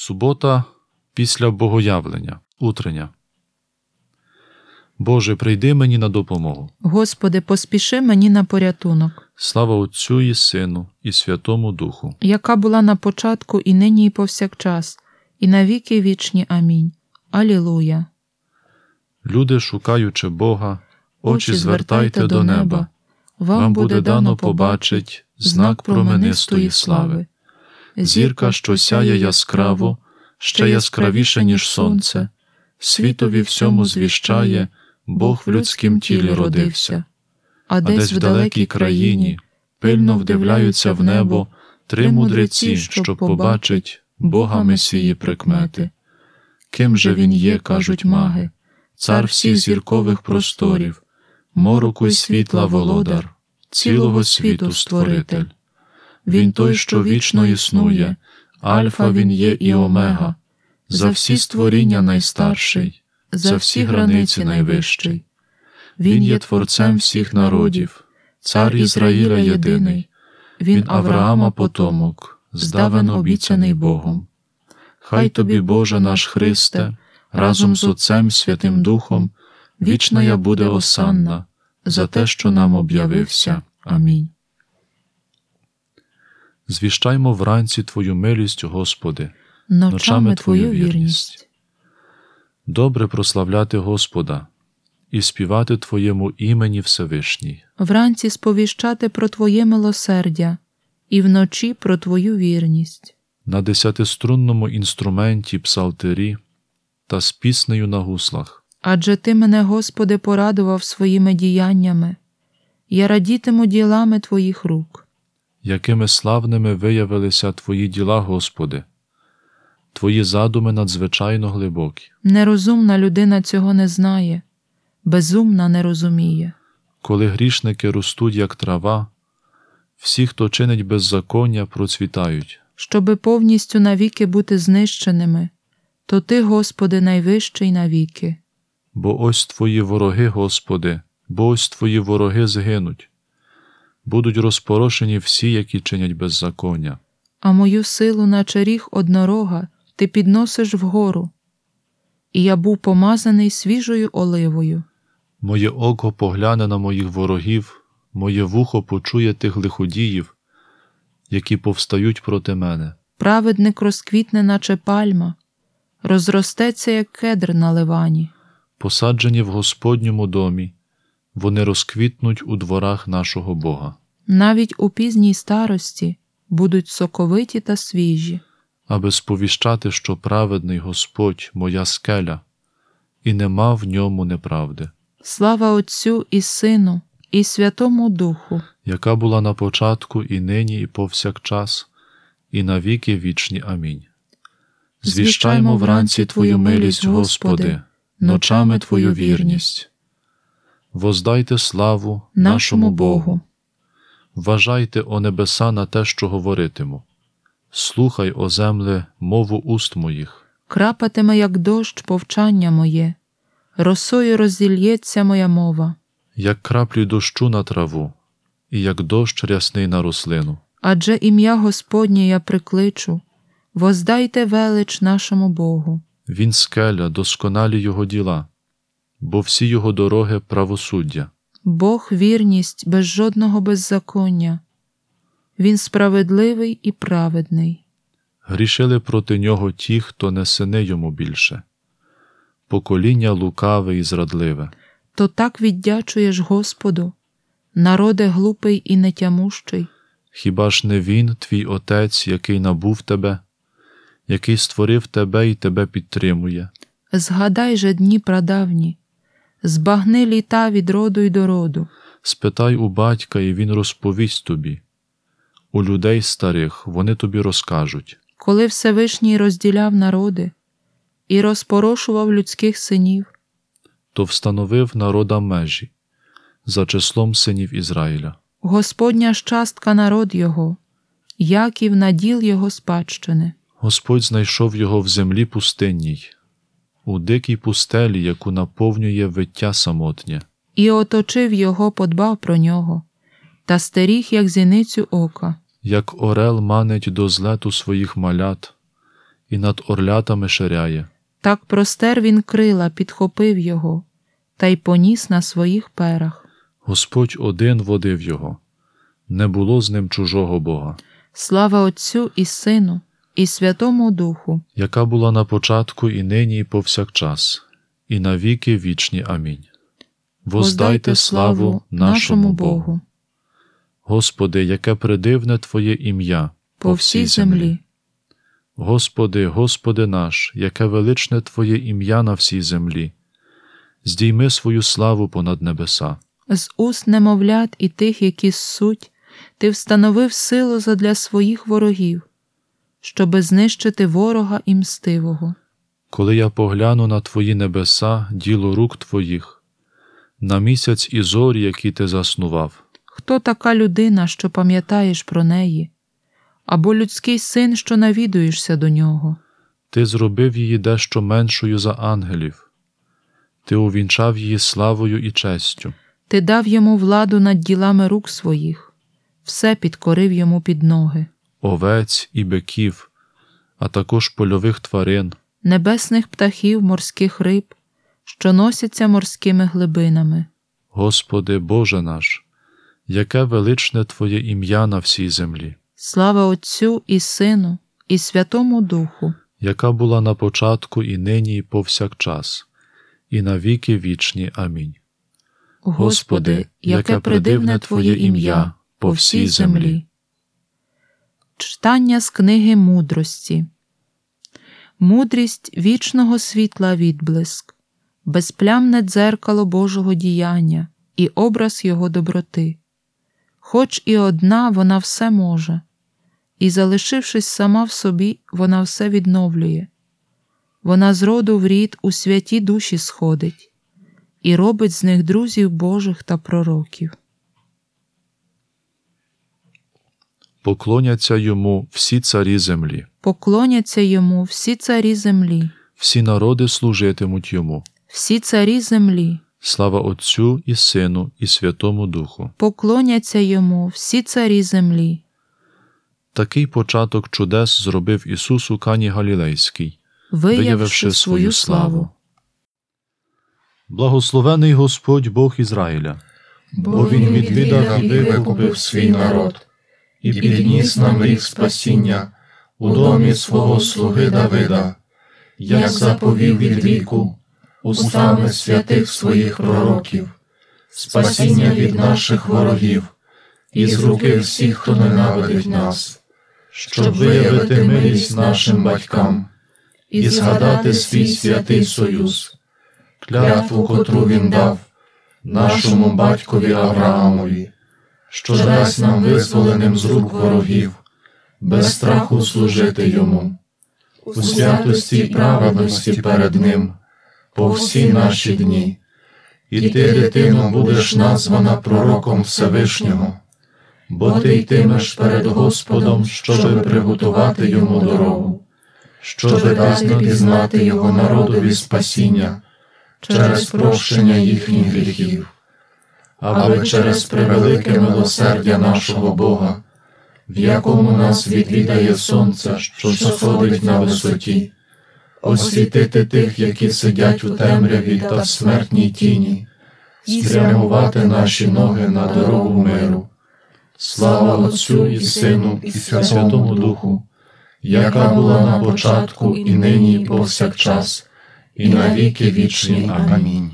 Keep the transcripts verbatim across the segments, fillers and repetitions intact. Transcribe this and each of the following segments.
Субота після Богоявлення, утрення. Боже, прийди мені на допомогу. Господи, поспіши мені на порятунок. Слава Отцю і Сину, і Святому Духу. Яка була на початку, і нині, і повсякчас, і на віки вічні. Амінь. Алілуя. Люди, шукаючи Бога, очі звертайте до неба. Вам буде дано побачить знак променистої слави. Зірка, що сяє яскраво, ще яскравіше, ніж сонце, світові всьому звіщає, Бог в людськім тілі родився. А десь в далекій країні пильно вдивляються в небо три мудреці, щоб побачить Бога Месії прикмети. Ким же він є, кажуть маги, цар всіх зіркових просторів, мороку й світла володар, цілого світу створитель. Він той, що вічно існує, Альфа він є і Омега, за всі створіння найстарший, за всі границі найвищий. Він є Творцем всіх народів, цар Ізраїля єдиний, він Авраама потомок, здавен обіцяний Богом. Хай тобі, Боже наш Христе, разом з Отцем Святим Духом, вічна я буде осанна, за те, що нам об'явився. Амінь. Звіщаймо вранці Твою милість, Господи, Ночами Твою вірність. Добре прославляти Господа і співати Твоєму імені Всевишній. Вранці сповіщати про Твоє милосердя, і вночі про Твою вірність. На десятиструнному інструменті псалтирі та з піснею на гуслах. Адже Ти мене, Господи, порадував своїми діяннями. Я радітиму ділами Твоїх рук. Якими славними виявилися Твої діла, Господи! Твої задуми надзвичайно глибокі. Нерозумна людина цього не знає, безумна не розуміє. Коли грішники ростуть, як трава, всі, хто чинить беззаконня, процвітають. Щоби повністю навіки бути знищеними, то Ти, Господи, найвищий навіки. Бо ось Твої вороги, Господи, бо ось Твої вороги згинуть. Будуть розпорошені всі, які чинять беззаконня. А мою силу, наче ріг однорога, Ти підносиш вгору. І я був помазаний свіжою оливою. Моє око погляне на моїх ворогів, моє вухо почує тих лиходіїв, які повстають проти мене. Праведник розквітне, наче пальма, розростеться, як кедр на Ливані. Посаджені в Господньому домі, вони розквітнуть у дворах нашого Бога. Навіть у пізній старості будуть соковиті та свіжі. Аби сповіщати, що праведний Господь – моя скеля, і нема в ньому неправди. Слава Отцю і Сину, і Святому Духу, яка була на початку, і нині, і повсякчас, і на віки вічні. Амінь. Звіщаймо вранці Твою милість, Господи, ночами Твою вірність. Воздайте славу нашому Богу. Вважайте, о небеса, на те, що говоритиму. Слухай, о земле, мову уст моїх. Крапатиме, як дощ, повчання моє, росою розілється моя мова. Як краплі дощу на траву, і як дощ рясний на рослину. Адже ім'я Господнє я прикличу, воздайте велич нашому Богу. Він скеля, досконалі його діла, бо всі його дороги – правосуддя. Бог – вірність без жодного беззаконня. Він справедливий і праведний. Грішили проти нього ті, хто не сини йому більше. Покоління лукаве і зрадливе. То так віддячуєш Господу, народе глупий і нетямущий. Хіба ж не Він, твій Отець, який набув тебе, який створив тебе і тебе підтримує? Згадай же дні прадавні, збагни літа від роду й до роду. Спитай у батька, і він розповість тобі. У людей старих вони тобі розкажуть. Коли Всевишній розділяв народи і розпорошував людських синів, то встановив народам межі за числом синів Ізраїля. Господня ж частка народ його, Яків наділ його спадщини. Господь знайшов його в землі пустинній, у дикій пустелі, яку наповнює виття самотнє. І оточив його, подбав про нього, та стеріг, як зіницю ока. Як орел манить до злету своїх малят, і над орлятами ширяє. Так простер він крила, підхопив його, та й поніс на своїх перах. Господь один водив його, не було з ним чужого Бога. Слава Отцю і Сину, і Святому Духу, Яка була на початку, і нині, і повсякчас, і на віки вічні. Амінь. Воздайте славу нашому Богу. Господи, яке придивне Твоє ім'я по всій землі. Господи, Господи наш, яке величне Твоє ім'я на всій землі. Здійми свою славу понад небеса. З уст немовлят і тих, які ссуть, Ти встановив силу задля своїх ворогів, щоби знищити ворога і мстивого. Коли я погляну на Твої небеса, діло рук Твоїх, на місяць і зорі, які Ти заснував. Хто така людина, що пам'ятаєш про неї, або людський син, що навідуєшся до нього? Ти зробив її дещо меншою за ангелів. Ти увінчав її славою і честю. Ти дав йому владу над ділами рук своїх, все підкорив йому під ноги. Овець і биків, а також польових тварин, Небесних птахів, морських риб, що носяться морськими глибинами. Господи, Боже наш, яке величне Твоє ім'я на всій землі. Слава Отцю і Сину, і Святому Духу, Яка була на початку, і нині, і повсякчас, і на віки вічні. Амінь. Господи, яке придивне Твоє ім'я по всій землі. Читання з книги Мудрості. Мудрість вічного світла відблиск, безплямне дзеркало Божого діяння і образ Його доброти. Хоч і одна, вона все може, і, залишившись сама в собі, вона все відновлює. Вона з роду в рід у святі душі сходить і робить з них друзів Божих та пророків. Поклоняться йому всі царі землі. Поклоняться йому всі царі землі. Всі народи служитимуть йому. Всі царі землі. Слава Отцю і Сину і Святому Духу. Поклоняться йому всі царі землі. Такий початок чудес зробив Ісус у Кані Галілейській, Виявивши свою славу. Благословений Господь Бог Ізраїля, бо Він відвідав і викупив свій народ, і підніс нам рік спасіння у домі свого слуги Давида, як заповів від віку, устами святих своїх пророків, спасіння від наших ворогів, і з руки всіх, хто ненавидить нас, щоб виявити милість нашим батькам і згадати свій святий союз, клятву, котру він дав нашому батькові Авраамові, що дасть нам визволеним з рук ворогів, без страху служити йому, у святості й праведності перед ним, по всі наші дні. І ти, дитино, будеш названа пророком Всевишнього, бо ти йтимеш перед Господом, щоби приготувати йому дорогу, щоби дати пізнати його народові спасіння через прощення їхніх гріхів, аби через превелике милосердя нашого Бога, в якому нас відвідає сонце, що сходить на висоті, освітити тих, які сидять у темряві та в смертній тіні, спрямувати наші ноги на дорогу миру. Слава Отцю і Сину і Святому Духу, яка була на початку, і нині, і повсякчас, і на віки вічні. Амінь.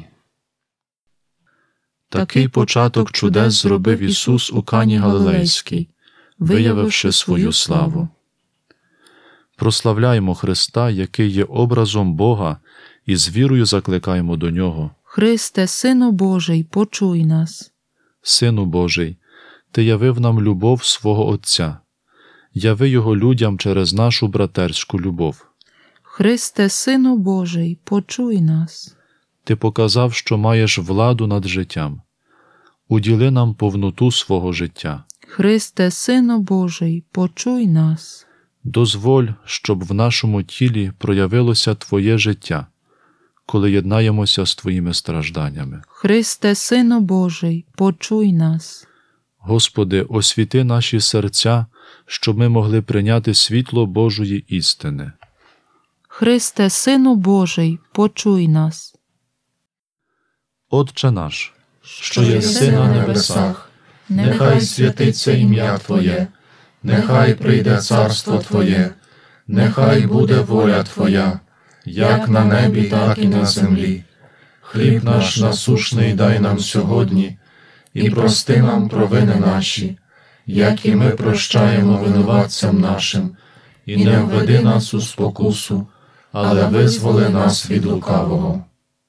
Такий початок чудес зробив Ісус у Кані Галилейській, виявивши свою славу. Прославляємо Христа, який є образом Бога, і з вірою закликаємо до Нього. Христе, Сину Божий, почуй нас. Сину Божий, Ти явив нам любов свого Отця, яви Його людям через нашу братерську любов. Христе, Сину Божий, почуй нас. Ти показав, що маєш владу над життям. Уділи нам повноту свого життя. Христе, Сину Божий, почуй нас. Дозволь, щоб в нашому тілі проявилося Твоє життя, коли єднаємося з Твоїми стражданнями. Христе, Сину Божий, почуй нас. Господи, освіти наші серця, щоб ми могли прийняти світло Божої істини. Христе, Сину Божий, почуй нас. Отче наш, що єси на небесах, нехай святиться ім'я Твоє, нехай прийде царство Твоє, нехай буде воля Твоя, як на небі, так і на землі. Хліб наш насушний дай нам сьогодні, і прости нам провини наші, як і ми прощаємо винуватцям нашим, і не введи нас у спокусу, але визволи нас від лукавого.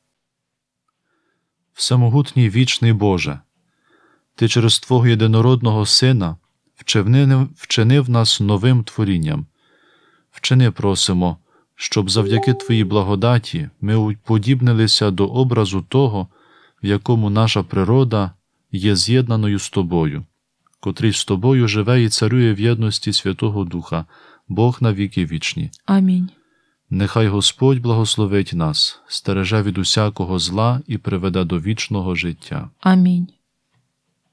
Всемогутній вічний Боже, Ти через Твого єдинородного Сина вчинив, вчинив нас новим творінням. Вчини, просимо, щоб завдяки Твоїй благодаті ми уподібнилися до образу того, в якому наша природа є з'єднаною з Тобою, котрий з Тобою живе і царює в єдності Святого Духа, Бог на віки вічні. Амінь. Нехай Господь благословить нас, стереже від усякого зла і приведе до вічного життя. Амінь.